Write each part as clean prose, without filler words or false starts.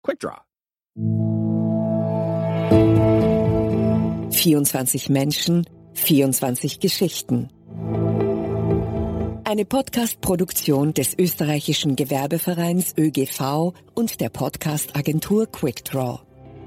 QuickDraw. 24 Menschen, 24 Geschichten. Eine Podcast-Produktion des österreichischen Gewerbevereins ÖGV und der Podcast-Agentur QuickDraw.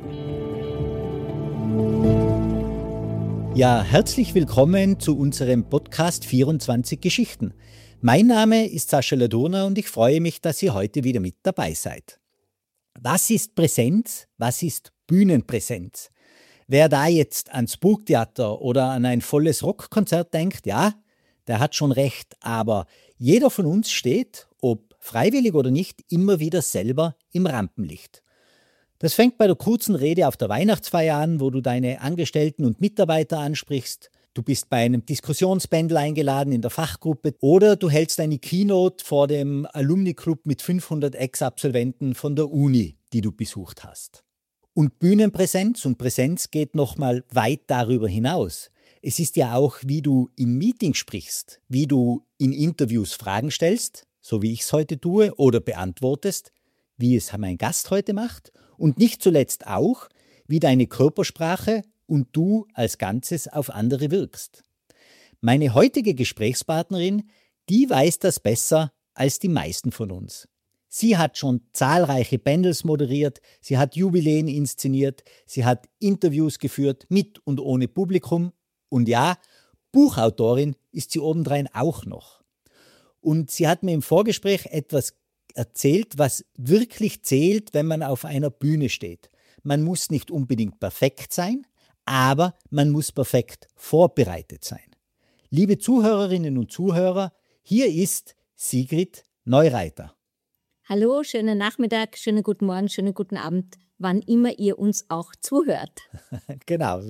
Ja, herzlich willkommen zu unserem Podcast 24 Geschichten. Mein Name ist Sascha Ladurner und ich freue mich, dass ihr heute wieder mit dabei seid. Was ist Präsenz? Was ist Bühnenpräsenz? Wer da jetzt ans Burgtheater oder an ein volles Rockkonzert denkt, ja, der hat schon recht, aber jeder von uns steht, ob freiwillig oder nicht, immer wieder selber im Rampenlicht. Das fängt bei der kurzen Rede auf der Weihnachtsfeier an, wo du deine Angestellten und Mitarbeiter ansprichst. Du bist bei einem Diskussionspanel eingeladen in der Fachgruppe oder du hältst eine Keynote vor dem Alumni-Club mit 500 Ex-Absolventen von der Uni, die du besucht hast. Und Bühnenpräsenz und Präsenz geht nochmal weit darüber hinaus. Es ist ja auch, wie du in Meetings sprichst, wie du in Interviews Fragen stellst, so wie ich es heute tue, oder beantwortest, wie es mein Gast heute macht, und nicht zuletzt auch, wie deine Körpersprache und du als Ganzes auf andere wirkst. Meine heutige Gesprächspartnerin, die weiß das besser als die meisten von uns. Sie hat schon zahlreiche Panels moderiert, sie hat Jubiläen inszeniert, sie hat Interviews geführt mit und ohne Publikum und ja, Buchautorin ist sie obendrein auch noch. Und sie hat mir im Vorgespräch etwas erzählt, was wirklich zählt, wenn man auf einer Bühne steht. Man muss nicht unbedingt perfekt sein, aber man muss perfekt vorbereitet sein. Liebe Zuhörerinnen und Zuhörer, hier ist Sigrid Neureiter. Hallo, schönen Nachmittag, schönen guten Morgen, schönen guten Abend, wann immer ihr uns auch zuhört. Genau,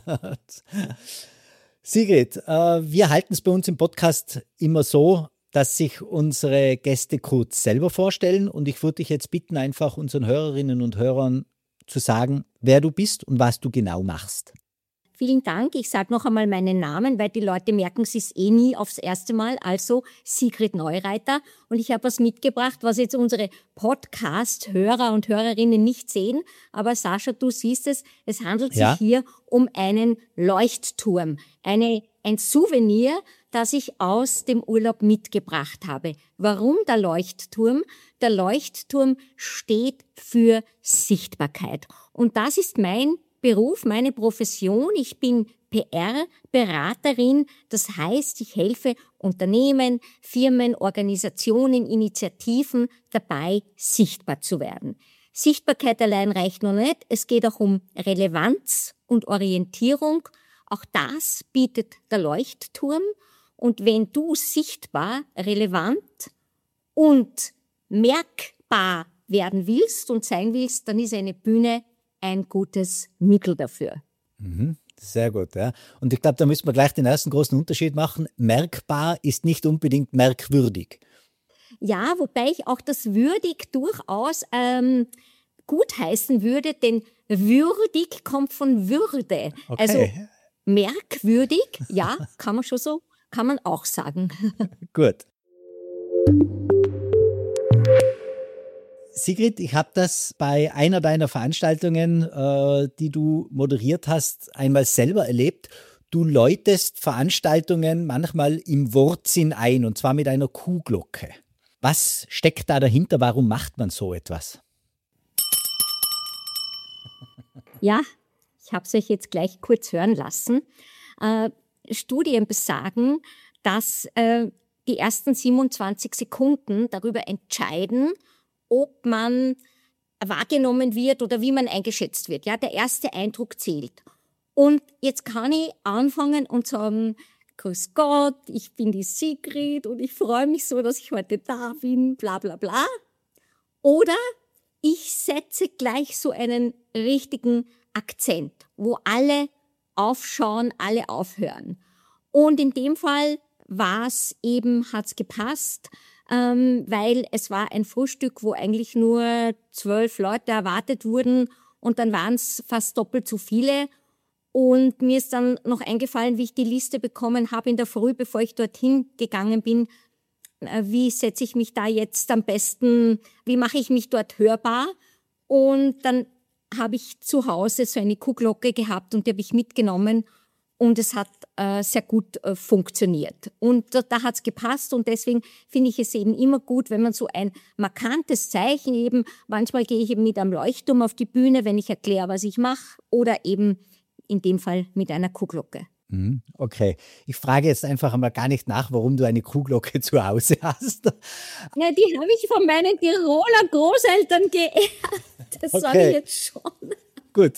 Sigrid, wir halten es bei uns im Podcast immer so, dass sich unsere Gäste kurz selber vorstellen und ich würde dich jetzt bitten, einfach unseren Hörerinnen und Hörern zu sagen, wer du bist und was du genau machst. Vielen Dank. Ich sage noch einmal meinen Namen, weil die Leute merken es nie aufs erste Mal. Also Sigrid Neureiter. Und ich habe was mitgebracht, was jetzt unsere Podcast-Hörer und Hörerinnen nicht sehen. Aber Sascha, du siehst es, es handelt sich hier um einen Leuchtturm. Ein Souvenir, das ich aus dem Urlaub mitgebracht habe. Warum der Leuchtturm? Der Leuchtturm steht für Sichtbarkeit. Und das ist mein Beruf, meine Profession. Ich bin PR-Beraterin. Das heißt, ich helfe Unternehmen, Firmen, Organisationen, Initiativen dabei, sichtbar zu werden. Sichtbarkeit allein reicht noch nicht. Es geht auch um Relevanz und Orientierung. Auch das bietet der Leuchtturm. Und wenn du sichtbar, relevant und merkbar werden willst und sein willst, dann ist eine Bühne ein gutes Mittel dafür. Sehr gut, ja. Und ich glaube, da müssen wir gleich den ersten großen Unterschied machen. Merkbar ist nicht unbedingt merkwürdig. Ja, wobei ich auch das würdig durchaus gutheißen würde, denn würdig kommt von Würde. Okay. Also merkwürdig, ja, kann man auch sagen. Gut. Sigrid, ich habe das bei einer deiner Veranstaltungen, die du moderiert hast, einmal selber erlebt. Du läutest Veranstaltungen manchmal im Wortsinn ein, und zwar mit einer Kuhglocke. Was steckt da dahinter? Warum macht man so etwas? Ja, ich habe es euch jetzt gleich kurz hören lassen. Studien besagen, dass die ersten 27 Sekunden darüber entscheiden, ob man wahrgenommen wird oder wie man eingeschätzt wird. Ja, der erste Eindruck zählt. Und jetzt kann ich anfangen und sagen, grüß Gott, ich bin die Sigrid und ich freue mich so, dass ich heute da bin, bla bla bla. Oder ich setze gleich so einen richtigen Akzent, wo alle aufschauen, alle aufhören. Und in dem Fall hat's gepasst, weil es war ein Frühstück, wo eigentlich nur 12 Leute erwartet wurden und dann waren es fast doppelt so viele. Und mir ist dann noch eingefallen, wie ich die Liste bekommen habe in der Früh, bevor ich dorthin gegangen bin, wie setze ich mich da jetzt am besten, wie mache ich mich dort hörbar? Und dann habe ich zu Hause so eine Kuhglocke gehabt und die habe ich mitgenommen und es hat sehr gut funktioniert. Und da hat es gepasst und deswegen finde ich es eben immer gut, wenn man so ein markantes Zeichen eben, manchmal gehe ich eben mit einem Leuchtturm auf die Bühne, wenn ich erkläre, was ich mache, oder eben in dem Fall mit einer Kuhglocke. Okay, ich frage jetzt einfach einmal gar nicht nach, warum du eine Kuhglocke zu Hause hast. Ja, die habe ich von meinen Tiroler Großeltern geerbt. Das sage ich jetzt schon. Gut.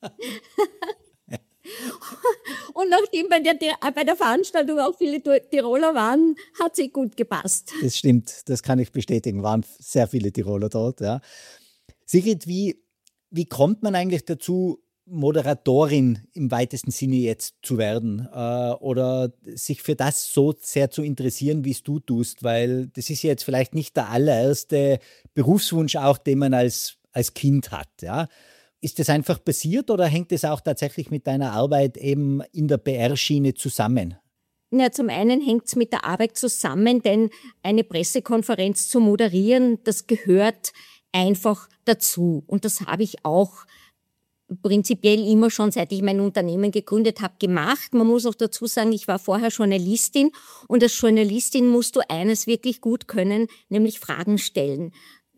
Und nachdem bei der Veranstaltung auch viele Tiroler waren, hat sie gut gepasst. Das stimmt, das kann ich bestätigen. Waren sehr viele Tiroler dort. Ja. Sigrid, wie kommt man eigentlich dazu, Moderatorin im weitesten Sinne jetzt zu werden oder sich für das so sehr zu interessieren, wie es du tust? Weil das ist ja jetzt vielleicht nicht der allererste Berufswunsch auch, den man als Kind hat. Ja? Ist das einfach passiert oder hängt es auch tatsächlich mit deiner Arbeit eben in der PR-Schiene zusammen? Ja, zum einen hängt es mit der Arbeit zusammen, denn eine Pressekonferenz zu moderieren, das gehört einfach dazu. Und das habe ich auch prinzipiell immer schon, seit ich mein Unternehmen gegründet habe, gemacht. Man muss auch dazu sagen, ich war vorher Journalistin und als Journalistin musst du eines wirklich gut können, nämlich Fragen stellen.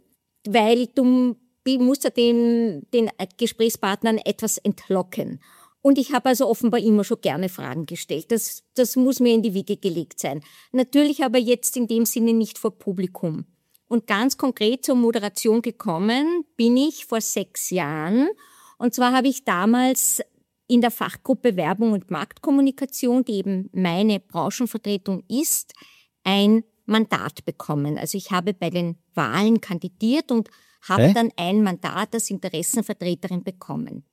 Weil du musst ja den Gesprächspartnern etwas entlocken. Und ich habe also offenbar immer schon gerne Fragen gestellt. Das muss mir in die Wiege gelegt sein. Natürlich aber jetzt in dem Sinne nicht vor Publikum. Und ganz konkret zur Moderation gekommen bin ich vor 6 Jahren. Und zwar habe ich damals in der Fachgruppe Werbung und Marktkommunikation, die eben meine Branchenvertretung ist, ein Mandat bekommen. Also ich habe bei den Wahlen kandidiert und habe dann ein Mandat als Interessenvertreterin bekommen.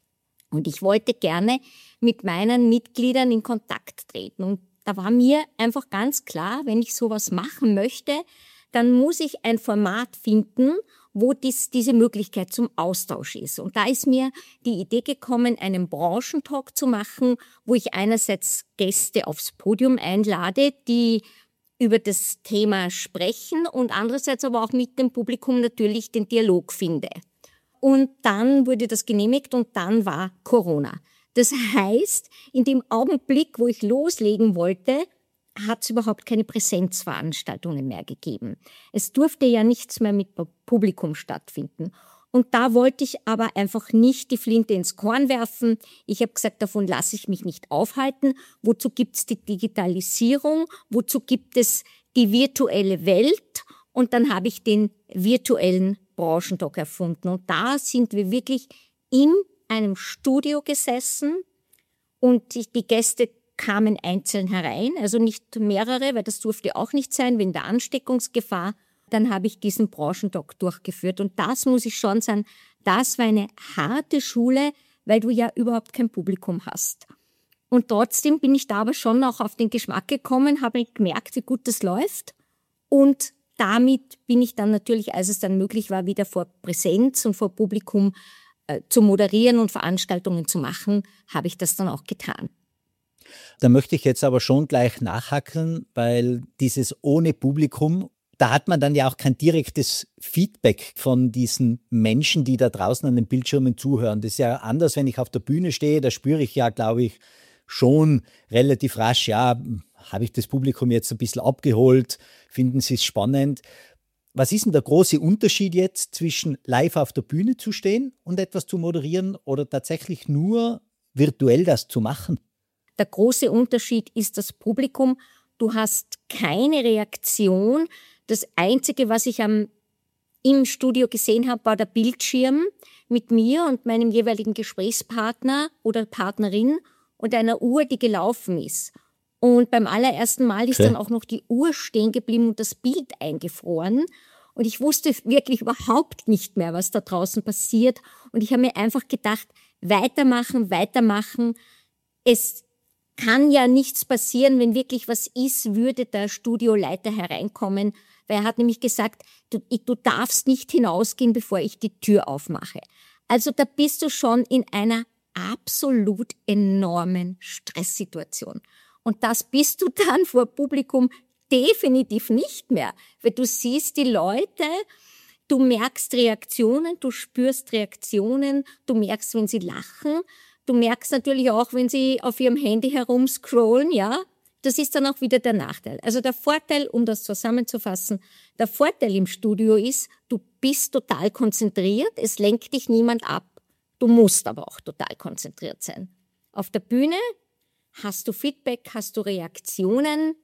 Und ich wollte gerne mit meinen Mitgliedern in Kontakt treten. Und da war mir einfach ganz klar, wenn ich sowas machen möchte, dann muss ich ein Format finden, wo diese Möglichkeit zum Austausch ist. Und da ist mir die Idee gekommen, einen Branchentalk zu machen, wo ich einerseits Gäste aufs Podium einlade, die über das Thema sprechen und andererseits aber auch mit dem Publikum natürlich den Dialog finde. Und dann wurde das genehmigt und dann war Corona. Das heißt, in dem Augenblick, wo ich loslegen wollte, hat es überhaupt keine Präsenzveranstaltungen mehr gegeben. Es durfte ja nichts mehr mit Publikum stattfinden. Und da wollte ich aber einfach nicht die Flinte ins Korn werfen. Ich habe gesagt, davon lasse ich mich nicht aufhalten. Wozu gibt es die Digitalisierung? Wozu gibt es die virtuelle Welt? Und dann habe ich den virtuellen Branchentalk erfunden. Und da sind wir wirklich in einem Studio gesessen und die Gäste kamen einzeln herein, also nicht mehrere, weil das durfte auch nicht sein, wegen der Ansteckungsgefahr. Dann habe ich diesen Branchentalk durchgeführt und das muss ich schon sagen, das war eine harte Schule, weil du ja überhaupt kein Publikum hast. Und trotzdem bin ich da aber schon auch auf den Geschmack gekommen, habe gemerkt, wie gut das läuft und damit bin ich dann natürlich, als es dann möglich war, wieder vor Präsenz und vor Publikum zu moderieren und Veranstaltungen zu machen, habe ich das dann auch getan. Da möchte ich jetzt aber schon gleich nachhakeln, weil dieses ohne Publikum, da hat man dann ja auch kein direktes Feedback von diesen Menschen, die da draußen an den Bildschirmen zuhören. Das ist ja anders, wenn ich auf der Bühne stehe, da spüre ich ja, glaube ich, schon relativ rasch, ja, habe ich das Publikum jetzt ein bisschen abgeholt, finden sie es spannend. Was ist denn der große Unterschied jetzt zwischen live auf der Bühne zu stehen und etwas zu moderieren oder tatsächlich nur virtuell das zu machen? Der große Unterschied ist das Publikum. Du hast keine Reaktion. Das Einzige, was ich im Studio gesehen habe, war der Bildschirm mit mir und meinem jeweiligen Gesprächspartner oder Partnerin und einer Uhr, die gelaufen ist. Und beim allerersten Mal ist dann auch noch die Uhr stehen geblieben und das Bild eingefroren. Und ich wusste wirklich überhaupt nicht mehr, was da draußen passiert. Und ich habe mir einfach gedacht, weitermachen, weitermachen. Es kann ja nichts passieren, wenn wirklich was ist, würde der Studioleiter hereinkommen. Weil er hat nämlich gesagt, du darfst nicht hinausgehen, bevor ich die Tür aufmache. Also da bist du schon in einer absolut enormen Stresssituation. Und das bist du dann vor Publikum definitiv nicht mehr. Weil du siehst die Leute, Du merkst Reaktionen, du spürst Reaktionen, du merkst, wenn sie lachen, du merkst natürlich auch, wenn sie auf ihrem Handy herumscrollen, ja. Das ist dann auch wieder der Nachteil. Also der Vorteil, um das zusammenzufassen, der Vorteil im Studio ist, du bist total konzentriert, es lenkt dich niemand ab. Du musst aber auch total konzentriert sein. Auf der Bühne hast du Feedback, hast du Reaktionen.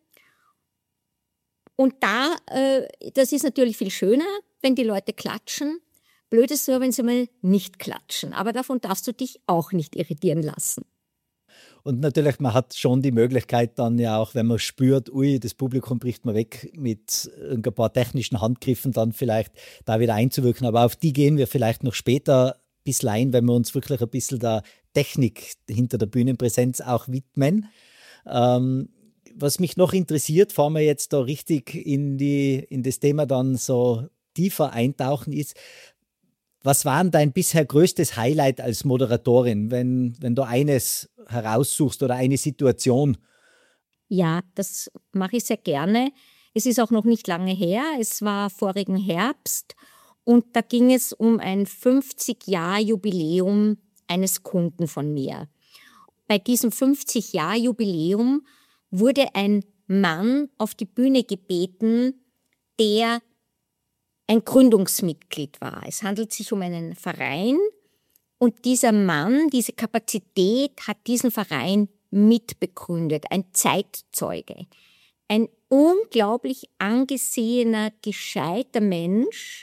Und das ist natürlich viel schöner, wenn die Leute klatschen. Blöd ist nur, wenn sie mal nicht klatschen. Aber davon darfst du dich auch nicht irritieren lassen. Und natürlich, man hat schon die Möglichkeit dann ja auch, wenn man spürt, ui, das Publikum bricht man weg, mit ein paar technischen Handgriffen dann vielleicht da wieder einzuwirken. Aber auf die gehen wir vielleicht noch später ein bisschen ein, wenn wir uns wirklich ein bisschen der Technik hinter der Bühnenpräsenz auch widmen. Was mich noch interessiert, bevor wir jetzt da richtig in das Thema dann so tiefer eintauchen, ist, was war denn dein bisher größtes Highlight als Moderatorin, wenn du eines heraussuchst oder eine Situation? Ja, das mache ich sehr gerne. Es ist auch noch nicht lange her. Es war vorigen Herbst und da ging es um ein 50-Jahr-Jubiläum eines Kunden von mir. Bei diesem 50-Jahr-Jubiläum wurde ein Mann auf die Bühne gebeten, der ein Gründungsmitglied war. Es handelt sich um einen Verein und dieser Mann, diese Kapazität hat diesen Verein mitbegründet, ein Zeitzeuge, ein unglaublich angesehener, gescheiter Mensch.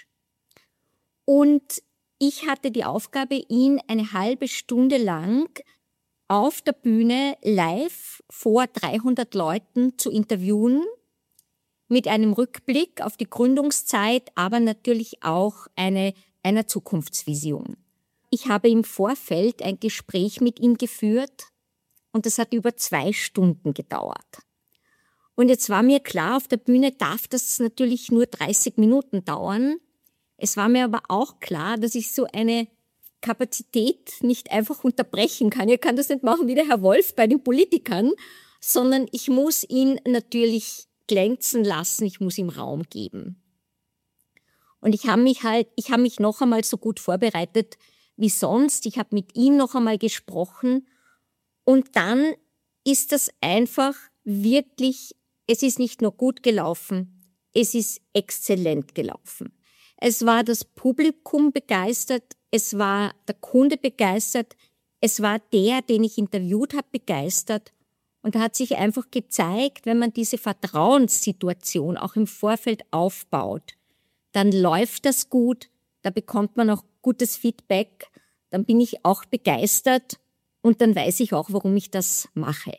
Und ich hatte die Aufgabe, ihn eine halbe Stunde lang auf der Bühne live vor 300 Leuten zu interviewen, mit einem Rückblick auf die Gründungszeit, aber natürlich auch einer Zukunftsvision. Ich habe im Vorfeld ein Gespräch mit ihm geführt und das hat über 2 Stunden gedauert. Und jetzt war mir klar, auf der Bühne darf das natürlich nur 30 Minuten dauern. Es war mir aber auch klar, dass ich so eine Kapazität nicht einfach unterbrechen kann. Ich kann das nicht machen wie der Herr Wolf bei den Politikern, sondern ich muss ihn natürlich glänzen lassen, ich muss ihm Raum geben. Und ich habe mich noch einmal so gut vorbereitet wie sonst. Ich habe mit ihm noch einmal gesprochen und dann ist das einfach wirklich, es ist nicht nur gut gelaufen, es ist exzellent gelaufen. Es war das Publikum begeistert, es war der Kunde begeistert, es war der, den ich interviewt habe, begeistert. Und da hat sich einfach gezeigt, wenn man diese Vertrauenssituation auch im Vorfeld aufbaut, dann läuft das gut, da bekommt man auch gutes Feedback, dann bin ich auch begeistert und dann weiß ich auch, warum ich das mache.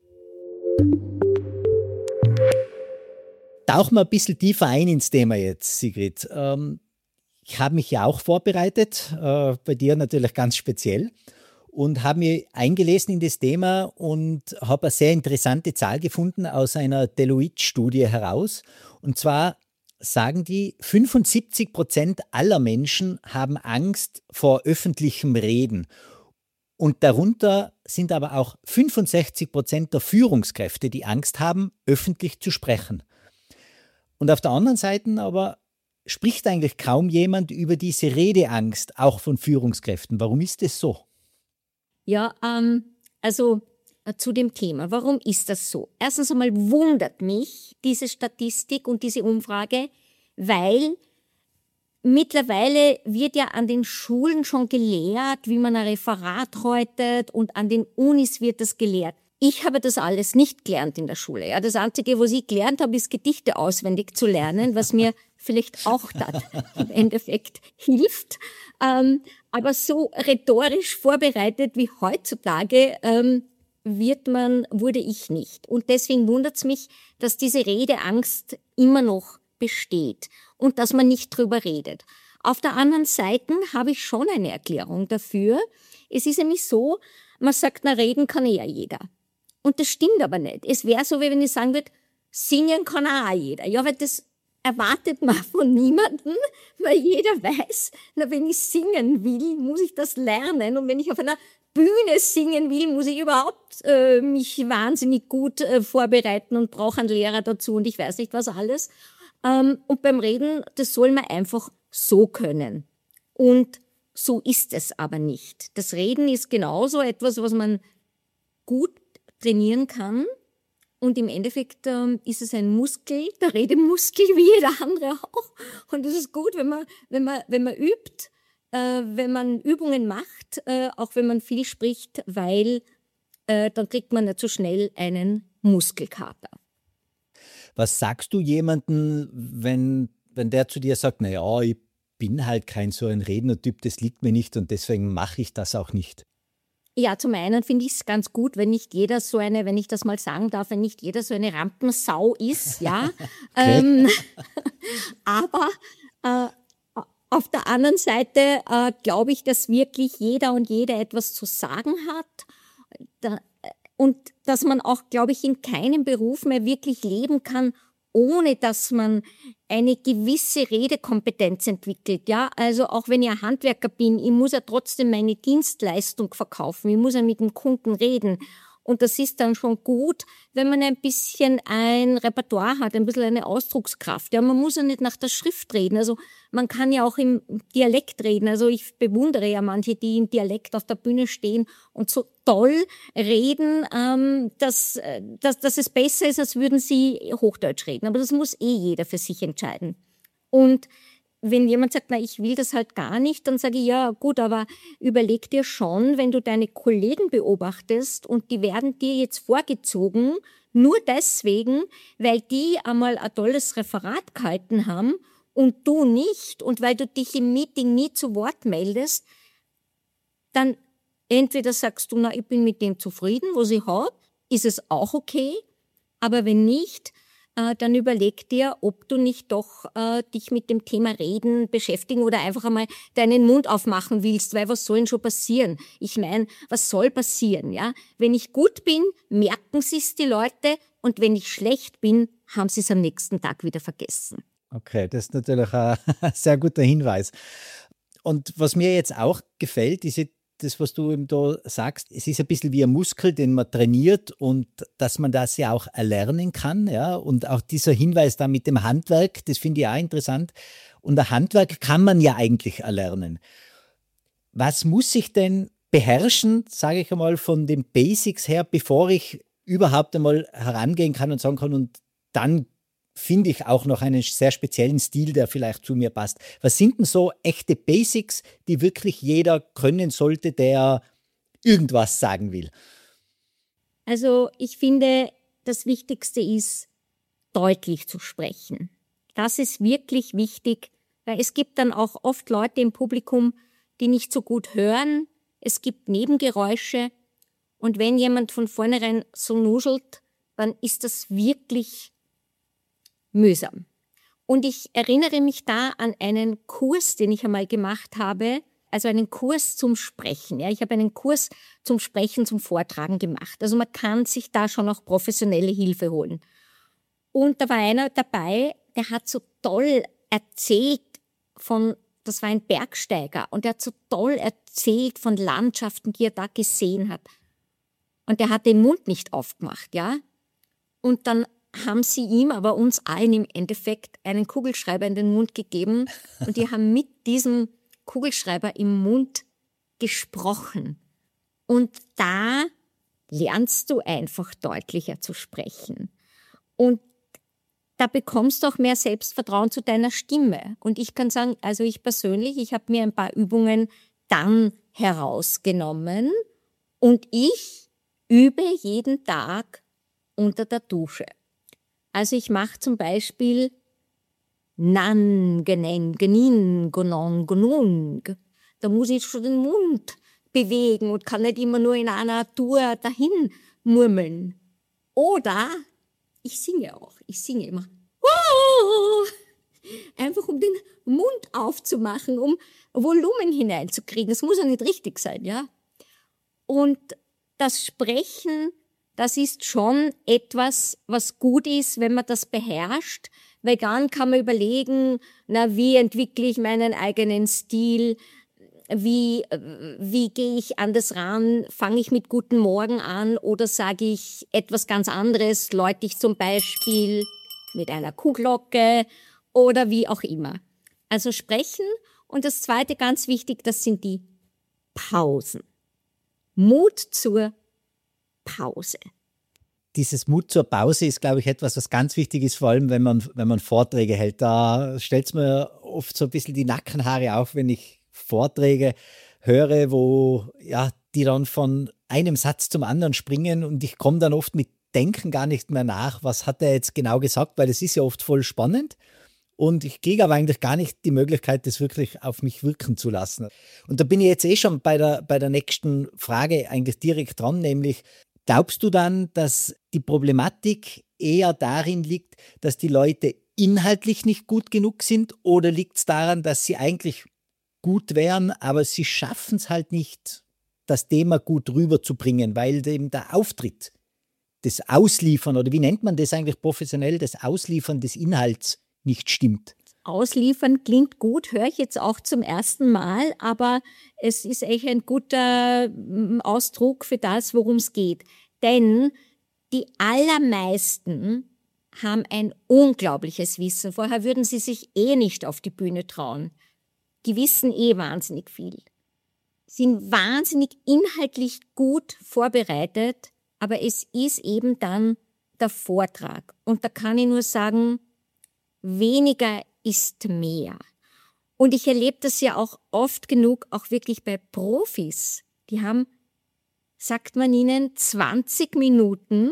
Tauchen wir ein bisschen tiefer ein ins Thema jetzt, Sigrid. Ich habe mich ja auch vorbereitet, bei dir natürlich ganz speziell. Und habe mich eingelesen in das Thema und habe eine sehr interessante Zahl gefunden aus einer Deloitte-Studie heraus. Und zwar sagen die, 75% aller Menschen haben Angst vor öffentlichem Reden. Und darunter sind aber auch 65% der Führungskräfte, die Angst haben, öffentlich zu sprechen. Und auf der anderen Seite aber spricht eigentlich kaum jemand über diese Redeangst, auch von Führungskräften. Warum ist das so? Ja, zu dem Thema. Warum ist das so? Erstens einmal wundert mich diese Statistik und diese Umfrage, weil mittlerweile wird ja an den Schulen schon gelehrt, wie man ein Referat häutet und an den Unis wird das gelehrt. Ich habe das alles nicht gelernt in der Schule. Ja, das Einzige, was ich gelernt habe, ist Gedichte auswendig zu lernen, was mir vielleicht auch dann im Endeffekt hilft. Aber so rhetorisch vorbereitet wie heutzutage wurde ich nicht. Und deswegen wundert es mich, dass diese Redeangst immer noch besteht und dass man nicht drüber redet. Auf der anderen Seite habe ich schon eine Erklärung dafür. Es ist nämlich so, man sagt, na, reden kann ja jeder. Und das stimmt aber nicht. Es wäre so, wie wenn ich sagen würde, singen kann auch jeder. Ja, weil das erwartet man von niemandem, weil jeder weiß, na, wenn ich singen will, muss ich das lernen. Und wenn ich auf einer Bühne singen will, muss ich überhaupt mich wahnsinnig gut vorbereiten und brauche einen Lehrer dazu und ich weiß nicht was alles. Und beim Reden, das soll man einfach so können. Und so ist es aber nicht. Das Reden ist genauso etwas, was man gut trainieren kann. Und im Endeffekt ist es ein Muskel, der Redemuskel, wie jeder andere auch. Und es ist gut, wenn man übt, wenn man Übungen macht, auch wenn man viel spricht, weil dann kriegt man nicht so schnell einen Muskelkater. Was sagst du jemandem, wenn der zu dir sagt, naja, ich bin halt kein so ein Rednertyp, das liegt mir nicht und deswegen mache ich das auch nicht? Ja, zum einen finde ich es ganz gut, wenn nicht jeder so eine, wenn ich das mal sagen darf, wenn nicht jeder so eine Rampensau ist, ja. Okay. Aber auf der anderen Seite glaube ich, dass wirklich jeder und jede etwas zu sagen hat und dass man auch, glaube ich, in keinem Beruf mehr wirklich leben kann, ohne dass man eine gewisse Redekompetenz entwickelt. Ja, also auch wenn ich ein Handwerker bin, ich muss ja trotzdem meine Dienstleistung verkaufen, ich muss ja mit dem Kunden reden. Und das ist dann schon gut, wenn man ein bisschen ein Repertoire hat, ein bisschen eine Ausdruckskraft. Ja, man muss ja nicht nach der Schrift reden. Also man kann ja auch im Dialekt reden. Also ich bewundere ja manche, die im Dialekt auf der Bühne stehen und so toll reden, dass es besser ist, als würden sie Hochdeutsch reden. Aber das muss jeder für sich entscheiden. Und wenn jemand sagt, na, ich will das halt gar nicht, dann sage ich, ja gut, aber überleg dir schon, wenn du deine Kollegen beobachtest und die werden dir jetzt vorgezogen, nur deswegen, weil die einmal ein tolles Referat gehalten haben und du nicht und weil du dich im Meeting nie zu Wort meldest, dann entweder sagst du, na, ich bin mit dem zufrieden, was ich habe, ist es auch okay, aber wenn nicht, dann überleg dir, ob du nicht doch dich mit dem Thema Reden beschäftigen oder einfach einmal deinen Mund aufmachen willst, weil was soll denn schon passieren? Ich meine, was soll passieren? Ja? Wenn ich gut bin, merken sie es die Leute und wenn ich schlecht bin, haben sie es am nächsten Tag wieder vergessen. Okay, das ist natürlich ein sehr guter Hinweis. Und was mir jetzt auch gefällt, ist das, was du eben da sagst, es ist ein bisschen wie ein Muskel, den man trainiert und dass man das ja auch erlernen kann. Ja? Und auch dieser Hinweis da mit dem Handwerk, das finde ich auch interessant. Und ein Handwerk kann man ja eigentlich erlernen. Was muss ich denn beherrschen, sage ich einmal, von den Basics her, bevor ich überhaupt einmal herangehen kann und sagen kann, und dann finde ich auch noch einen sehr speziellen Stil, der vielleicht zu mir passt. Was sind denn so echte Basics, die wirklich jeder können sollte, der irgendwas sagen will? Also ich finde, das Wichtigste ist, deutlich zu sprechen. Das ist wirklich wichtig, weil es gibt dann auch oft Leute im Publikum, die nicht so gut hören. Es gibt Nebengeräusche und wenn jemand von vornherein so nuschelt, dann ist das wirklich mühsam. Und ich erinnere mich da an einen Kurs, den ich einmal gemacht habe, also einen Kurs zum Sprechen. Ja, ich habe einen Kurs zum Sprechen, zum Vortragen gemacht. Also man kann sich da schon auch professionelle Hilfe holen. Und da war einer dabei, der hat so toll erzählt das war ein Bergsteiger, und der hat so toll erzählt von Landschaften, die er da gesehen hat. Und der hat den Mund nicht aufgemacht, ja. Und dann haben sie ihm, aber uns allen im Endeffekt, einen Kugelschreiber in den Mund gegeben und die haben mit diesem Kugelschreiber im Mund gesprochen. Und da lernst du einfach deutlicher zu sprechen. Und da bekommst du auch mehr Selbstvertrauen zu deiner Stimme. Und ich kann sagen, also ich persönlich, ich habe mir ein paar Übungen dann herausgenommen und ich übe jeden Tag unter der Dusche. Also ich mache zum Beispiel nan, genen, genin, gonon, gonung. Da muss ich schon den Mund bewegen und kann nicht immer nur in einer Tour dahin murmeln. Oder ich singe auch. Ich singe immer. Einfach um den Mund aufzumachen, um Volumen hineinzukriegen. Das muss ja nicht richtig sein, ja. Und das Sprechen, das ist schon etwas, was gut ist, wenn man das beherrscht, weil dann kann man überlegen, na, wie entwickle ich meinen eigenen Stil, wie gehe ich an das ran, fange ich mit Guten Morgen an oder sage ich etwas ganz anderes, läute ich zum Beispiel mit einer Kuhglocke oder wie auch immer. Also sprechen. Und das Zweite, ganz wichtig, das sind die Pausen. Mut zur Pause. Dieses Mut zur Pause ist, glaube ich, etwas, was ganz wichtig ist, vor allem wenn man Vorträge hält. Da stellt es mir oft so ein bisschen die Nackenhaare auf, wenn ich Vorträge höre, wo ja die dann von einem Satz zum anderen springen und ich komme dann oft mit Denken gar nicht mehr nach, was hat er jetzt genau gesagt, weil es ist ja oft voll spannend und ich kriege aber eigentlich gar nicht die Möglichkeit, das wirklich auf mich wirken zu lassen. Und da bin ich jetzt schon bei der nächsten Frage eigentlich direkt dran, nämlich glaubst du dann, dass die Problematik eher darin liegt, dass die Leute inhaltlich nicht gut genug sind oder liegt es daran, dass sie eigentlich gut wären, aber sie schaffen es halt nicht, das Thema gut rüberzubringen, weil eben der Auftritt, das Ausliefern oder wie nennt man das eigentlich professionell, das Ausliefern des Inhalts nicht stimmt. Ausliefern klingt gut, höre ich jetzt auch zum ersten Mal, aber es ist echt ein guter Ausdruck für das, worum es geht. Denn die allermeisten haben ein unglaubliches Wissen. Vorher würden sie sich nicht auf die Bühne trauen. Die wissen wahnsinnig viel, sind wahnsinnig inhaltlich gut vorbereitet, aber es ist eben dann der Vortrag. Und da kann ich nur sagen, weniger ist mehr. Und ich erlebe das ja auch oft genug, auch wirklich bei Profis. Die haben, sagt man ihnen, 20 Minuten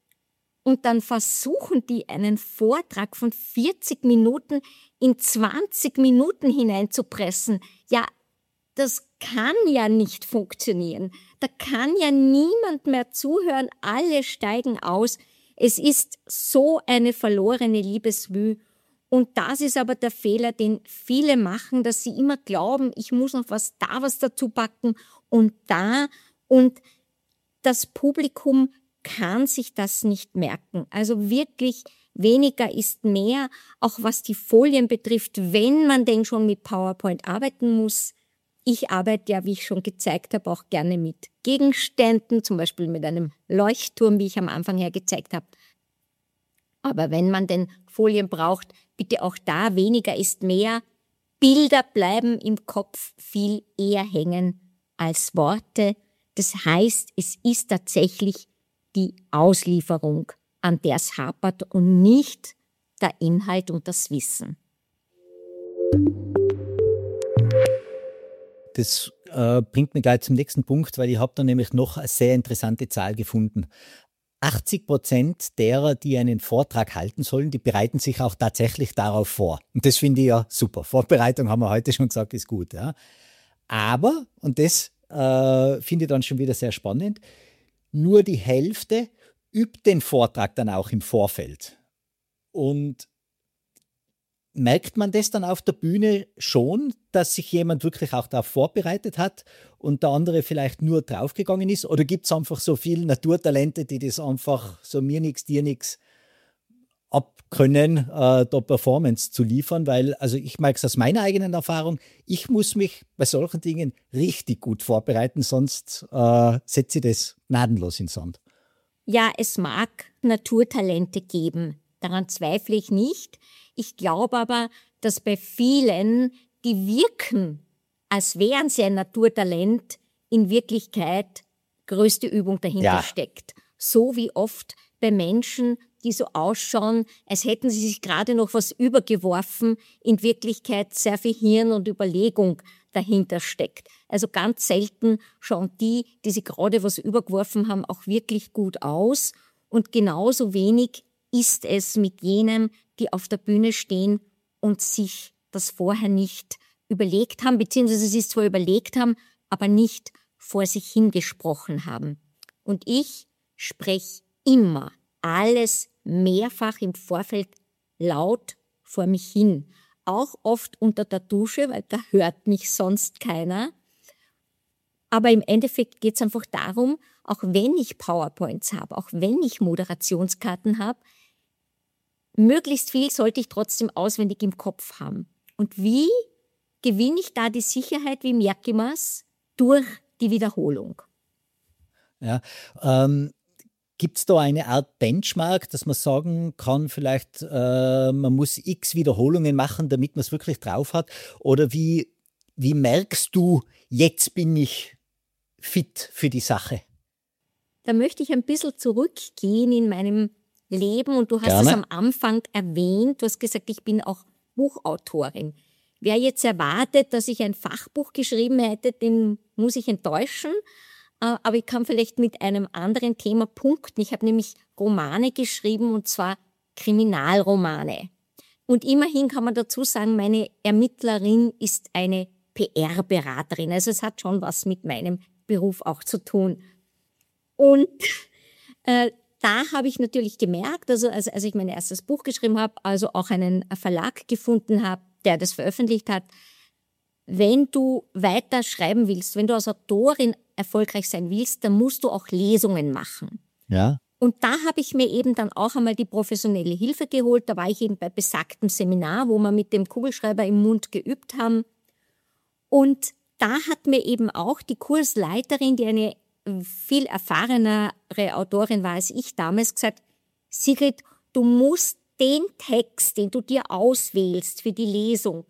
und dann versuchen die einen Vortrag von 40 Minuten in 20 Minuten hineinzupressen. Ja, das kann ja nicht funktionieren. Da kann ja niemand mehr zuhören. Alle steigen aus. Es ist so eine verlorene Liebesmüh. Und das ist aber der Fehler, den viele machen, dass sie immer glauben, ich muss noch was dazu packen und da. Und das Publikum kann sich das nicht merken. Also wirklich weniger ist mehr, auch was die Folien betrifft, wenn man denn schon mit PowerPoint arbeiten muss. Ich arbeite ja, wie ich schon gezeigt habe, auch gerne mit Gegenständen, zum Beispiel mit einem Leuchtturm, wie ich am Anfang her gezeigt habe. Aber wenn man denn Folien braucht, bitte auch da, weniger ist mehr. Bilder bleiben im Kopf viel eher hängen als Worte. Das heißt, es ist tatsächlich die Auslieferung, an der es hapert und nicht der Inhalt und das Wissen. Das bringt mich gleich zum nächsten Punkt, weil ich habe da nämlich noch eine sehr interessante Zahl gefunden. 80% derer, die einen Vortrag halten sollen, die bereiten sich auch tatsächlich darauf vor. Und das finde ich ja super. Vorbereitung, haben wir heute schon gesagt, ist gut. Ja. Aber, und das finde ich dann schon wieder sehr spannend, nur die Hälfte übt den Vortrag dann auch im Vorfeld. Und merkt man das dann auf der Bühne schon, dass sich jemand wirklich auch darauf vorbereitet hat und der andere vielleicht nur draufgegangen ist? Oder gibt es einfach so viele Naturtalente, die das einfach so mir nix, dir nix abkönnen, da Performance zu liefern? Weil, also ich merke es aus meiner eigenen Erfahrung, ich muss mich bei solchen Dingen richtig gut vorbereiten, sonst setze ich das gnadenlos in den Sand. Ja, es mag Naturtalente geben, daran zweifle ich nicht. Ich glaube aber, dass bei vielen, die wirken, als wären sie ein Naturtalent, in Wirklichkeit größte Übung dahinter steckt. So wie oft bei Menschen, die so ausschauen, als hätten sie sich gerade noch was übergeworfen, in Wirklichkeit sehr viel Hirn und Überlegung dahinter steckt. Also ganz selten schauen die sich gerade was übergeworfen haben, auch wirklich gut aus. Und genauso wenig ist es mit jenem, die auf der Bühne stehen und sich das vorher nicht überlegt haben, beziehungsweise sie es zwar überlegt haben, aber nicht vor sich hingesprochen haben. Und ich spreche immer alles mehrfach im Vorfeld laut vor mich hin. Auch oft unter der Dusche, weil da hört mich sonst keiner. Aber im Endeffekt geht es einfach darum, auch wenn ich PowerPoints habe, auch wenn ich Moderationskarten habe, möglichst viel sollte ich trotzdem auswendig im Kopf haben. Und wie gewinne ich da die Sicherheit, wie merke ich mir's? Durch die Wiederholung. Ja, Gibt es da eine Art Benchmark, dass man sagen kann, vielleicht man muss x Wiederholungen machen, damit man es wirklich drauf hat? Oder wie merkst du, jetzt bin ich fit für die Sache? Da möchte ich ein bisschen zurückgehen in meinem Leben und du hast Gerne. es am Anfang erwähnt. Du hast gesagt, ich bin auch Buchautorin. Wer jetzt erwartet, dass ich ein Fachbuch geschrieben hätte, den muss ich enttäuschen. Aber ich kann vielleicht mit einem anderen Thema punkten. Ich habe nämlich Romane geschrieben, und zwar Kriminalromane. Und immerhin kann man dazu sagen, meine Ermittlerin ist eine PR-Beraterin. Also es hat schon was mit meinem Beruf auch zu tun. Und da habe ich natürlich gemerkt, also als ich mein erstes Buch geschrieben habe, also auch einen Verlag gefunden habe, der das veröffentlicht hat, wenn du weiter schreiben willst, wenn du als Autorin erfolgreich sein willst, dann musst du auch Lesungen machen. Ja. Und da habe ich mir eben dann auch einmal die professionelle Hilfe geholt. Da war ich eben bei besagtem Seminar, wo wir mit dem Kugelschreiber im Mund geübt haben. Und da hat mir eben auch die Kursleiterin, die eine viel erfahrenere Autorin war als ich damals, gesagt, Sigrid, du musst den Text, den du dir auswählst für die Lesung,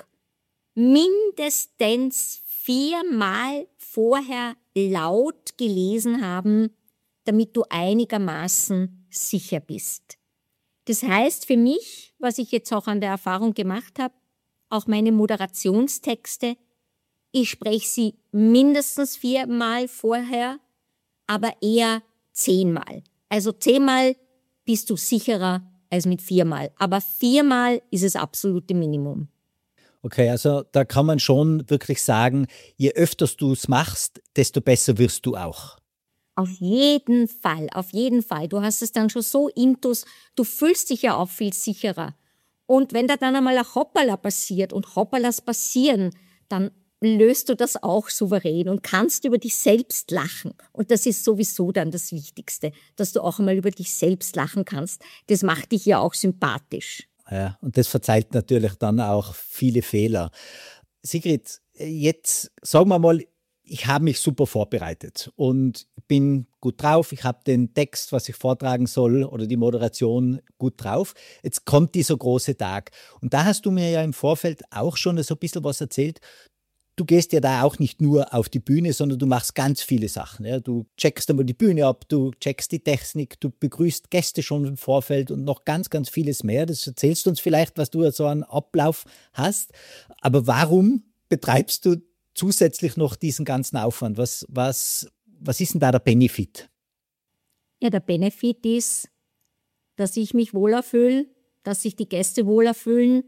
mindestens 4-mal vorher laut gelesen haben, damit du einigermaßen sicher bist. Das heißt für mich, was ich jetzt auch an der Erfahrung gemacht habe, auch meine Moderationstexte, ich spreche sie mindestens 4-mal vorher, aber eher 10-mal. Also 10-mal bist du sicherer als mit 4-mal. Aber 4-mal ist das absolute Minimum. Okay, also da kann man schon wirklich sagen, je öfter du es machst, desto besser wirst du auch. Auf jeden Fall, auf jeden Fall. Du hast es dann schon so intus, du fühlst dich ja auch viel sicherer. Und wenn da dann einmal ein Hoppala passiert und Hoppalas passieren, dann löst du das auch souverän und kannst über dich selbst lachen. Und das ist sowieso dann das Wichtigste, dass du auch einmal über dich selbst lachen kannst. Das macht dich ja auch sympathisch. Ja, und das verzeiht natürlich dann auch viele Fehler. Sigrid, jetzt sagen wir mal, ich habe mich super vorbereitet und bin gut drauf. Ich habe den Text, was ich vortragen soll, oder die Moderation gut drauf. Jetzt kommt dieser große Tag. Und da hast du mir ja im Vorfeld auch schon so ein bisschen was erzählt. Du gehst ja da auch nicht nur auf die Bühne, sondern du machst ganz viele Sachen. Ja? Du checkst einmal die Bühne ab, du checkst die Technik, du begrüßt Gäste schon im Vorfeld und noch ganz, ganz vieles mehr. Das erzählst du uns vielleicht, was du so einen Ablauf hast. Aber warum betreibst du zusätzlich noch diesen ganzen Aufwand? Was ist denn da der Benefit? Ja, der Benefit ist, dass ich mich wohler fühle, dass sich die Gäste wohler fühlen,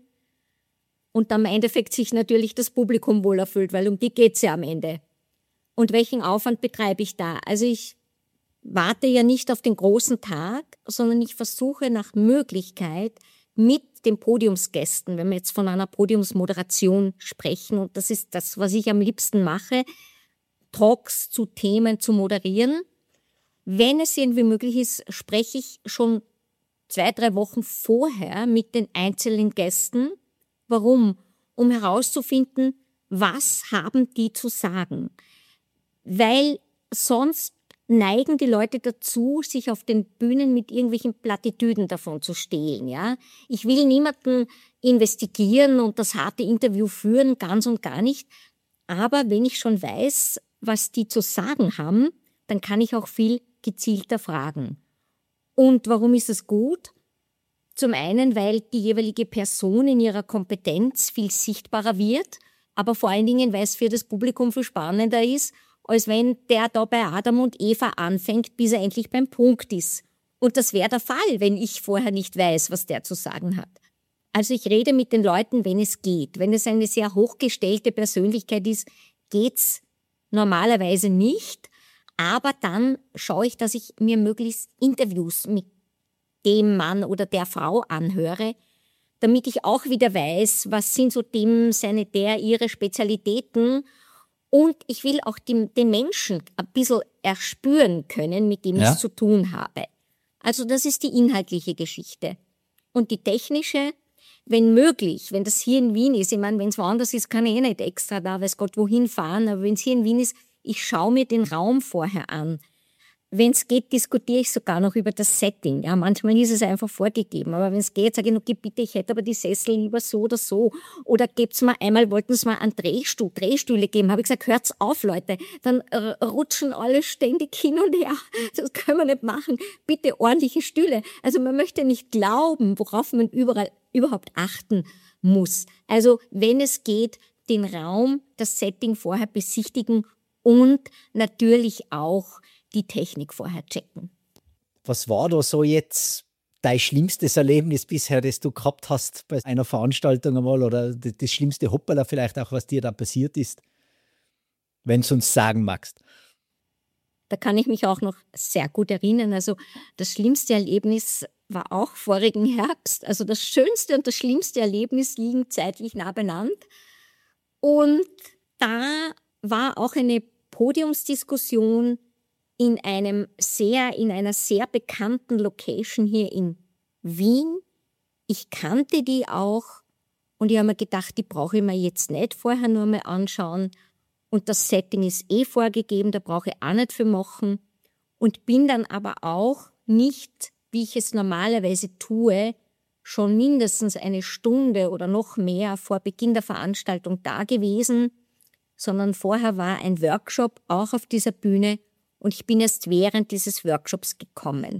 und am Endeffekt sich natürlich das Publikum wohler fühlt, weil um die geht's ja am Ende. Und welchen Aufwand betreibe ich da? Also ich warte ja nicht auf den großen Tag, sondern ich versuche nach Möglichkeit mit den Podiumsgästen, wenn wir jetzt von einer Podiumsmoderation sprechen, und das ist das, was ich am liebsten mache, Talks zu Themen zu moderieren. Wenn es irgendwie möglich ist, spreche ich schon 2-3 Wochen vorher mit den einzelnen Gästen. Warum? Um herauszufinden, was haben die zu sagen. Weil sonst neigen die Leute dazu, sich auf den Bühnen mit irgendwelchen Plattitüden davon zu stehlen. Ja? Ich will niemanden investigieren und das harte Interview führen, ganz und gar nicht. Aber wenn ich schon weiß, was die zu sagen haben, dann kann ich auch viel gezielter fragen. Und warum ist es gut? Zum einen, weil die jeweilige Person in ihrer Kompetenz viel sichtbarer wird, aber vor allen Dingen, weil es für das Publikum viel spannender ist, als wenn der da bei Adam und Eva anfängt, bis er endlich beim Punkt ist. Und das wäre der Fall, wenn ich vorher nicht weiß, was der zu sagen hat. Also ich rede mit den Leuten, wenn es geht. Wenn es eine sehr hochgestellte Persönlichkeit ist, geht's normalerweise nicht. Aber dann schaue ich, dass ich mir möglichst Interviews mit dem Mann oder der Frau anhöre, damit ich auch wieder weiß, was sind so dem, seine, ihre Spezialitäten. Und ich will auch den Menschen ein bisschen erspüren können, mit dem ich es zu tun habe. Also das ist die inhaltliche Geschichte. Und die technische, wenn möglich, wenn das hier in Wien ist, ich meine, wenn es woanders ist, kann ich nicht extra da, weiß Gott, wohin fahren, aber wenn es hier in Wien ist, ich schaue mir den Raum vorher an. wenn es geht, diskutiere ich sogar noch über das Setting. Ja, manchmal ist es einfach vorgegeben. Aber wenn es geht, sage ich, okay, bitte, ich hätte aber die Sessel lieber so oder so. Oder gebt's mir einmal, wollten sie mal einen Drehstühle geben. Habe ich gesagt, hört's auf, Leute. Dann rutschen alle ständig hin und her. Das können wir nicht machen. Bitte ordentliche Stühle. Also man möchte nicht glauben, worauf man überhaupt achten muss. Also wenn es geht, den Raum, das Setting vorher besichtigen und natürlich auch die Technik vorher checken. Was war da so jetzt dein schlimmstes Erlebnis bisher, das du gehabt hast bei einer Veranstaltung einmal oder das schlimmste Hoppala vielleicht auch, was dir da passiert ist, wenn du uns sagen magst? Da kann ich mich auch noch sehr gut erinnern. Also das schlimmste Erlebnis war auch vorigen Herbst. Also das schönste und das schlimmste Erlebnis liegen zeitlich nah beieinander. Und da war auch eine Podiumsdiskussion in einer sehr bekannten Location hier in Wien. Ich kannte die auch und ich habe mir gedacht, die brauche ich mir jetzt nicht vorher nur mal anschauen. Und das Setting ist vorgegeben, da brauche ich auch nicht viel machen. Und bin dann aber auch nicht, wie ich es normalerweise tue, schon mindestens eine Stunde oder noch mehr vor Beginn der Veranstaltung da gewesen, sondern vorher war ein Workshop auch auf dieser Bühne und ich bin erst während dieses Workshops gekommen.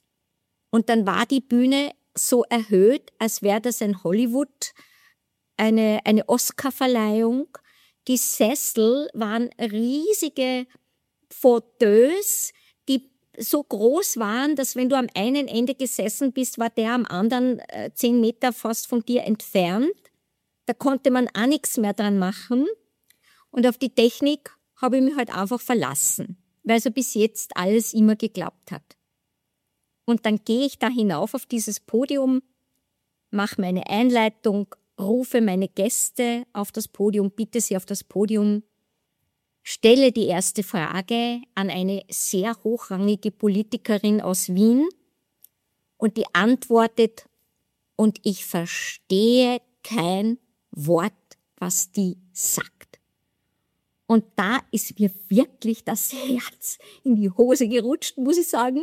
Und dann war die Bühne so erhöht, als wäre das ein Hollywood, eine Oscar-Verleihung. Die Sessel waren riesige Fauteuils, die so groß waren, dass wenn du am einen Ende gesessen bist, war der am anderen 10 Meter fast von dir entfernt. Da konnte man auch nichts mehr dran machen. Und auf die Technik habe ich mich halt einfach verlassen, weil so bis jetzt alles immer geklappt hat. Und dann gehe ich da hinauf auf dieses Podium, mache meine Einleitung, rufe meine Gäste auf das Podium, bitte sie auf das Podium, stelle die erste Frage an eine sehr hochrangige Politikerin aus Wien und die antwortet und ich verstehe kein Wort, was die sagt. Und da ist mir wirklich das Herz in die Hose gerutscht, muss ich sagen.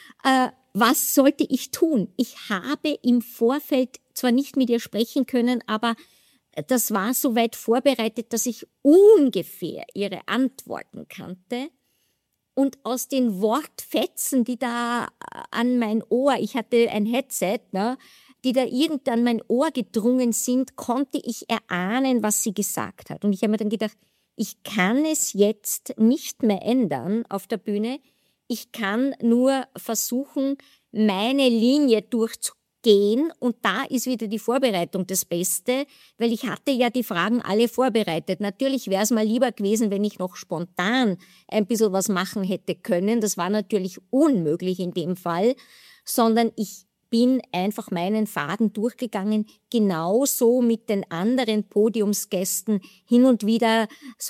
Was sollte ich tun? Ich habe im Vorfeld zwar nicht mit ihr sprechen können, aber das war so weit vorbereitet, dass ich ungefähr ihre Antworten kannte. Und aus den Wortfetzen, die da an mein Ohr, ich hatte ein Headset, ne, die da irgend an mein Ohr gedrungen sind, konnte ich erahnen, was sie gesagt hat. Und ich habe mir dann gedacht, ich kann es jetzt nicht mehr ändern auf der Bühne. Ich kann nur versuchen, meine Linie durchzugehen. Und da ist wieder die Vorbereitung das Beste, weil ich hatte ja die Fragen alle vorbereitet. Natürlich wäre es mal lieber gewesen, wenn ich noch spontan ein bisschen was machen hätte können. Das war natürlich unmöglich in dem Fall, sondern ich bin einfach meinen Faden durchgegangen, genauso mit den anderen Podiumsgästen. Hin und wieder so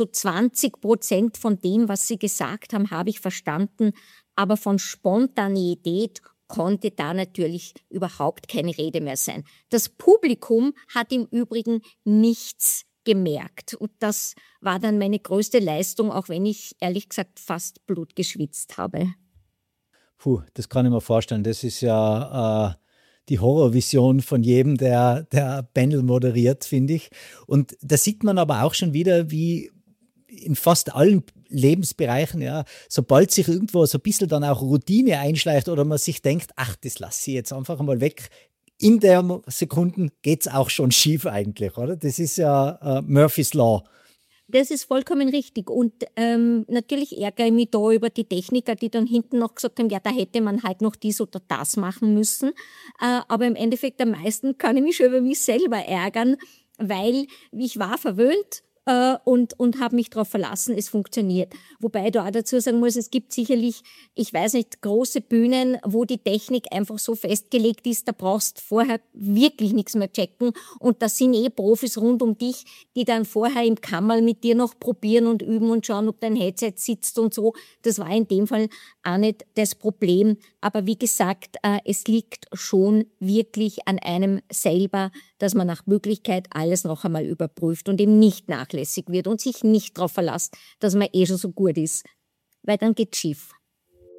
20% von dem, was sie gesagt haben, habe ich verstanden. Aber von Spontanität konnte da natürlich überhaupt keine Rede mehr sein. Das Publikum hat im Übrigen nichts gemerkt. Und das war dann meine größte Leistung, auch wenn ich ehrlich gesagt fast Blut geschwitzt habe. Puh, das kann ich mir vorstellen. Das ist ja die Horrorvision von jedem, der Panel moderiert, finde ich. Und da sieht man aber auch schon wieder, wie in fast allen Lebensbereichen, ja, sobald sich irgendwo so ein bisschen dann auch Routine einschleicht oder man sich denkt, ach, das lasse ich jetzt einfach mal weg, in der Sekunden geht es auch schon schief eigentlich, oder? Das ist ja Murphy's Law. Das ist vollkommen richtig. Und natürlich ärgere ich mich da über die Techniker, die dann hinten noch gesagt haben, ja, da hätte man halt noch dies oder das machen müssen. Aber im Endeffekt am meisten kann ich mich schon über mich selber ärgern, weil ich war verwöhnt und habe mich darauf verlassen, es funktioniert. Wobei ich da auch dazu sagen muss, es gibt sicherlich, ich weiß nicht, große Bühnen, wo die Technik einfach so festgelegt ist, da brauchst vorher wirklich nichts mehr checken und da sind Profis rund um dich, die dann vorher im Kammerl mit dir noch probieren und üben und schauen, ob dein Headset sitzt und so. Das war in dem Fall auch nicht das Problem. Aber wie gesagt, es liegt schon wirklich an einem selber, dass man nach Möglichkeit alles noch einmal überprüft und eben nicht nachlässig wird und sich nicht darauf verlässt, dass man schon so gut ist, weil dann geht's schief.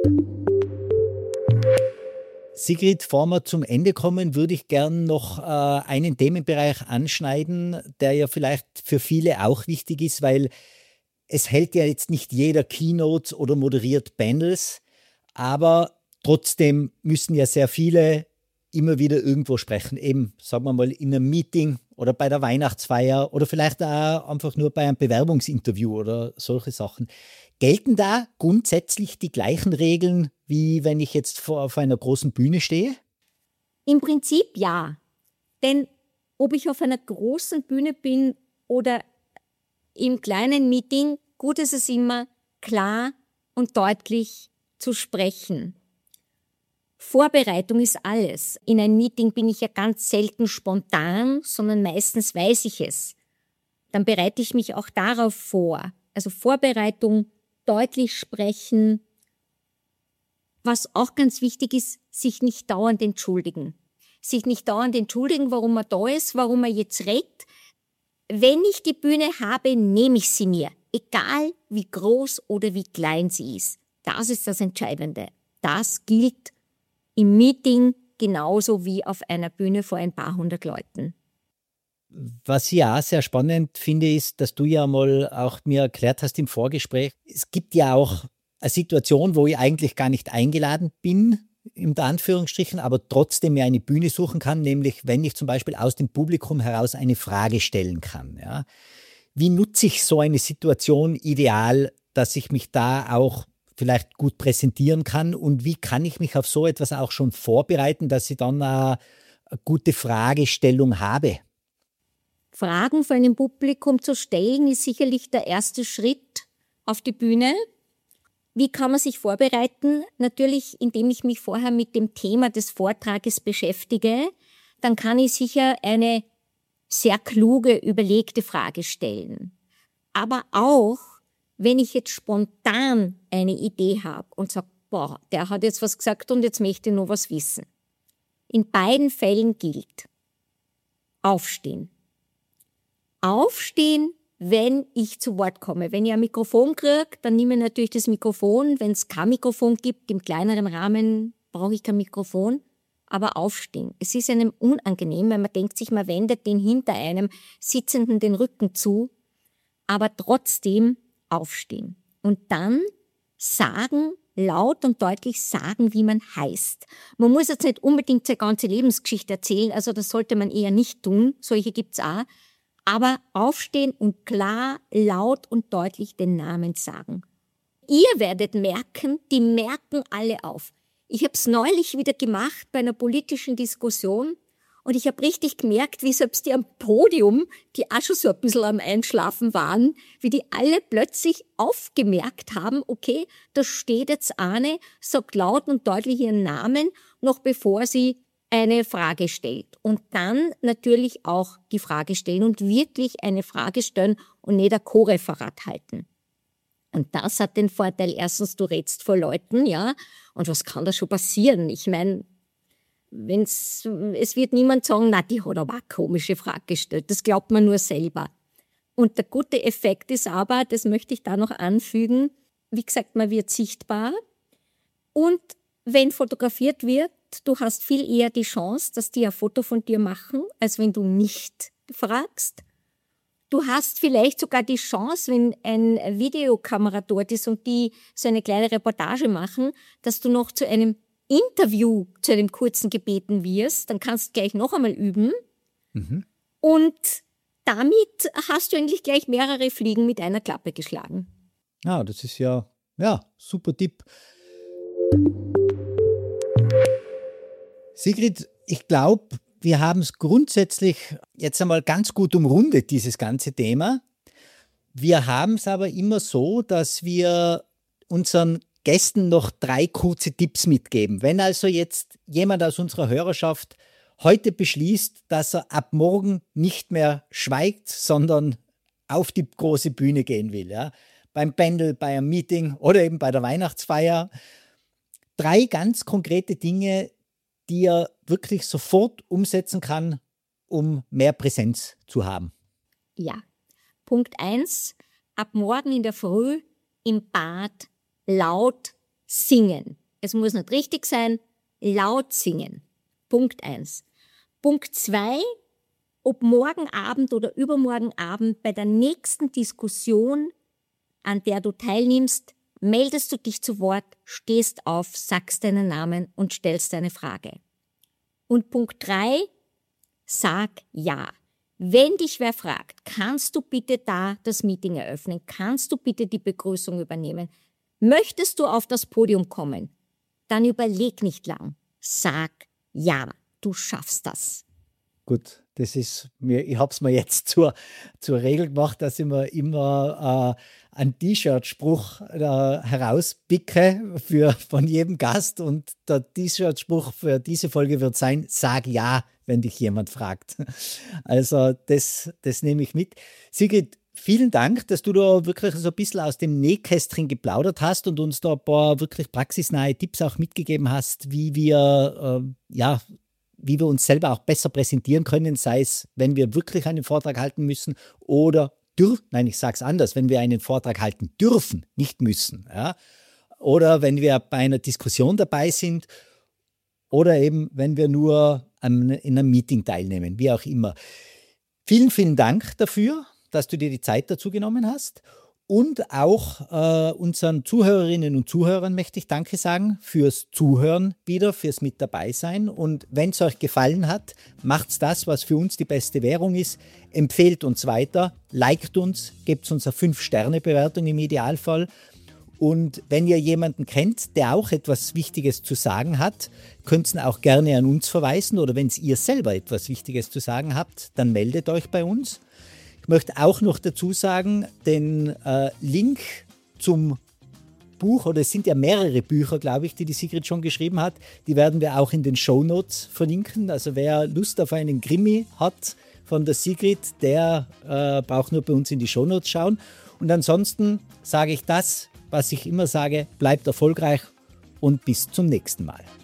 Sigrid, bevor wir zum Ende kommen, würde ich gern noch einen Themenbereich anschneiden, der ja vielleicht für viele auch wichtig ist, weil es hält ja jetzt nicht jeder Keynotes oder moderiert Panels, aber trotzdem müssen ja sehr viele immer wieder irgendwo sprechen, eben, sagen wir mal, in einem Meeting oder bei der Weihnachtsfeier oder vielleicht auch einfach nur bei einem Bewerbungsinterview oder solche Sachen. Gelten da grundsätzlich die gleichen Regeln, wie wenn ich jetzt auf einer großen Bühne stehe? Im Prinzip ja. Denn ob ich auf einer großen Bühne bin oder im kleinen Meeting, gut ist es immer, klar und deutlich zu sprechen. Vorbereitung ist alles. In einem Meeting bin ich ja ganz selten spontan, sondern meistens weiß ich es. Dann bereite ich mich auch darauf vor. Also Vorbereitung, deutlich sprechen. Was auch ganz wichtig ist, sich nicht dauernd entschuldigen. Sich nicht dauernd entschuldigen, warum man da ist, warum man jetzt redet. Wenn ich die Bühne habe, nehme ich sie mir. Egal wie groß oder wie klein sie ist. Das ist das Entscheidende. Das gilt im Meeting genauso wie auf einer Bühne vor ein paar hundert Leuten. Was ich auch sehr spannend finde, ist, dass du ja mal auch mir erklärt hast im Vorgespräch, es gibt ja auch eine Situation, wo ich eigentlich gar nicht eingeladen bin, in Anführungsstrichen, aber trotzdem mir eine Bühne suchen kann, nämlich wenn ich zum Beispiel aus dem Publikum heraus eine Frage stellen kann. Ja. Wie nutze ich so eine Situation ideal, dass ich mich da auch vielleicht gut präsentieren kann und wie kann ich mich auf so etwas auch schon vorbereiten, dass ich dann eine gute Fragestellung habe? Fragen vor einem Publikum zu stellen, ist sicherlich der erste Schritt auf die Bühne. Wie kann man sich vorbereiten? Natürlich, indem ich mich vorher mit dem Thema des Vortrages beschäftige. Dann kann ich sicher eine sehr kluge, überlegte Frage stellen. Aber auch, wenn ich jetzt spontan eine Idee habe und sage, boah, der hat jetzt was gesagt und jetzt möchte ich noch was wissen. In beiden Fällen gilt, aufstehen. Aufstehen, wenn ich zu Wort komme. Wenn ich ein Mikrofon kriege, dann nehme ich natürlich das Mikrofon. Wenn es kein Mikrofon gibt, im kleineren Rahmen, brauche ich kein Mikrofon. Aber aufstehen. Es ist einem unangenehm, weil man denkt sich, man wendet den hinter einem Sitzenden den Rücken zu. Aber trotzdem aufstehen. Und dann sagen, laut und deutlich sagen, wie man heißt. Man muss jetzt nicht unbedingt seine ganze Lebensgeschichte erzählen, also das sollte man eher nicht tun. Solche gibt's auch. Aber aufstehen und klar, laut und deutlich den Namen sagen. Ihr werdet merken, die merken alle auf. Ich habe es neulich wieder gemacht bei einer politischen Diskussion und ich habe richtig gemerkt, wie selbst die am Podium, die auch schon so ein bisschen am Einschlafen waren, wie die alle plötzlich aufgemerkt haben, okay, da steht jetzt eine, sagt laut und deutlich ihren Namen, noch bevor sie eine Frage stellt. Und dann natürlich auch die Frage stellen und wirklich eine Frage stellen und nicht ein Co-Referat halten. Und das hat den Vorteil, erstens, du redest vor Leuten, ja, und was kann da schon passieren? Ich meine, es wird niemand sagen, na, die hat aber eine komische Frage gestellt. Das glaubt man nur selber. Und der gute Effekt ist aber, das möchte ich da noch anfügen, wie gesagt, man wird sichtbar. Und wenn fotografiert wird, du hast viel eher die Chance, dass die ein Foto von dir machen, als wenn du nicht fragst. Du hast vielleicht sogar die Chance, wenn ein Videokamera dort ist und die so eine kleine Reportage machen, dass du noch zu einem Interview, zu einem kurzen gebeten wirst. Dann kannst du gleich noch einmal üben. Mhm. Und damit hast du eigentlich gleich mehrere Fliegen mit einer Klappe geschlagen. Ah, das ist ja super Tipp. Sigrid, ich glaube, wir haben es grundsätzlich jetzt einmal ganz gut umrundet, dieses ganze Thema. Wir haben es aber immer so, dass wir unseren Gästen noch 3 kurze Tipps mitgeben. Wenn also jetzt jemand aus unserer Hörerschaft heute beschließt, dass er ab morgen nicht mehr schweigt, sondern auf die große Bühne gehen will, ja, beim Panel, bei einem Meeting oder eben bei der Weihnachtsfeier, 3 ganz konkrete Dinge, die er wirklich sofort umsetzen kann, um mehr Präsenz zu haben. Ja. Punkt 1, ab morgen in der Früh im Bad laut singen. Es muss nicht richtig sein, laut singen. Punkt 1. Punkt 2, ob morgen Abend oder übermorgen Abend bei der nächsten Diskussion, an der du teilnimmst, meldest du dich zu Wort, stehst auf, sagst deinen Namen und stellst deine Frage. Und Punkt 3, sag ja. Wenn dich wer fragt, kannst du bitte da das Meeting eröffnen? Kannst du bitte die Begrüßung übernehmen? Möchtest du auf das Podium kommen? Dann überleg nicht lang. Sag ja, du schaffst das. Gut, ich habe es mir jetzt zur Regel gemacht, dass ich mir immer einen T-Shirt-Spruch herauspicke von jedem Gast, und der T-Shirt-Spruch für diese Folge wird sein: Sag ja, wenn dich jemand fragt. Also das nehme ich mit. Sigrid, vielen Dank, dass du da wirklich so ein bisschen aus dem Nähkästchen geplaudert hast und uns da ein paar wirklich praxisnahe Tipps auch mitgegeben hast, wie wir uns selber auch besser präsentieren können, sei es, wenn wir wirklich einen Vortrag halten müssen oder ich sage es anders, wenn wir einen Vortrag halten dürfen, nicht müssen. Ja? Oder wenn wir bei einer Diskussion dabei sind oder eben, wenn wir nur in einem Meeting teilnehmen, wie auch immer. Vielen, vielen Dank dafür, dass du dir die Zeit dazu genommen hast. Und auch unseren Zuhörerinnen und Zuhörern möchte ich Danke sagen fürs Zuhören wieder, fürs Mit dabei sein. Und wenn es euch gefallen hat, macht's das, was für uns die beste Währung ist. Empfehlt uns weiter, liked uns, gebt uns eine 5-Sterne-Bewertung im Idealfall. Und wenn ihr jemanden kennt, der auch etwas Wichtiges zu sagen hat, könnt ihr auch gerne an uns verweisen. Oder wenn ihr selber etwas Wichtiges zu sagen habt, dann meldet euch bei uns. Ich möchte auch noch dazu sagen, den Link zum Buch, oder es sind ja mehrere Bücher, glaube ich, die Sigrid schon geschrieben hat, die werden wir auch in den Shownotes verlinken. Also wer Lust auf einen Krimi hat von der Sigrid, der braucht nur bei uns in die Shownotes schauen. Und ansonsten sage ich das, was ich immer sage: bleibt erfolgreich und bis zum nächsten Mal.